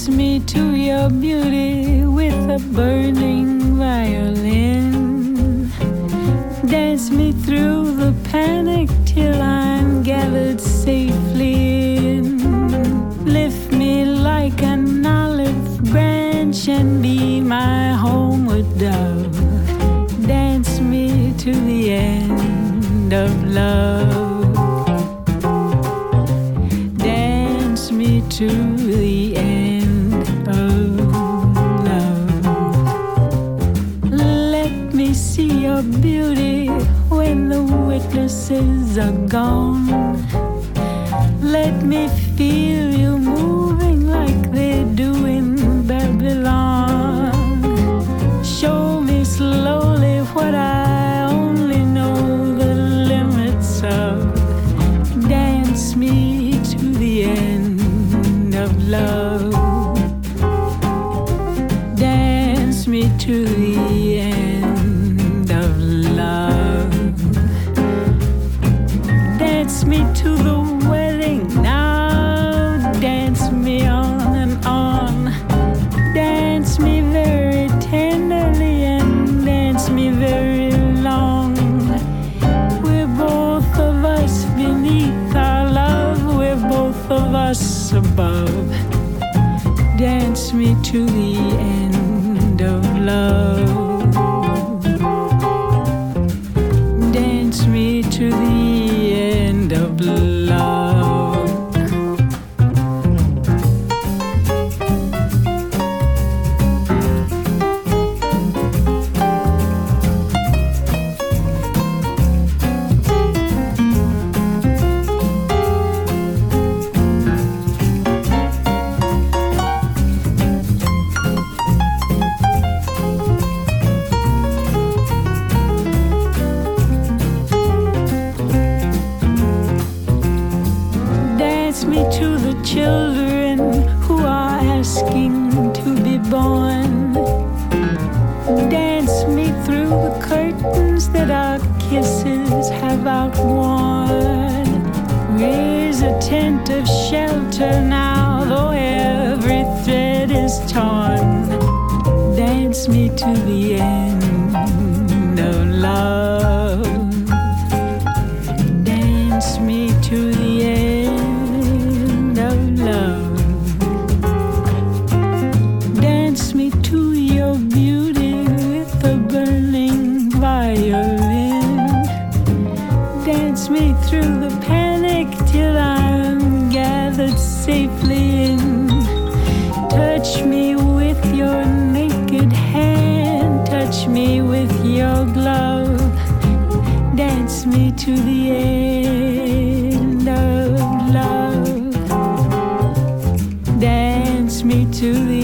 me to your beauty with a burning violin. Dance me through the panic till I'm gathered safely in. Lift me like an olive branch and be my homeward dove. Dance me to the end of love. Dance me to the end of love. Let me see your beauty when the witnesses are gone. Let me feel you moving like they do in Babylon. Show me slowly what I only know the limits of. Dance me to the end of love. Dance me to the end of love. Dance me to the wedding now. Dance me on and on. Dance me very tenderly and dance me very long. We're both of us beneath our love. We're both of us above. Dance me to the end of love. Dance me to the end of love. Dance me to the children who are asking to be born. Dance me through the curtains that our kisses have outworn. Raise a tent of shelter now, though every thread is torn. Dance me to the end of love. Dance me to the end of love. Dance me to your beauty with a burning violin. Dance me through the panic till I'm gathered safely in. Touch me with your naked hand. Touch me with your glove. Dance me to the end of love. Dance me to the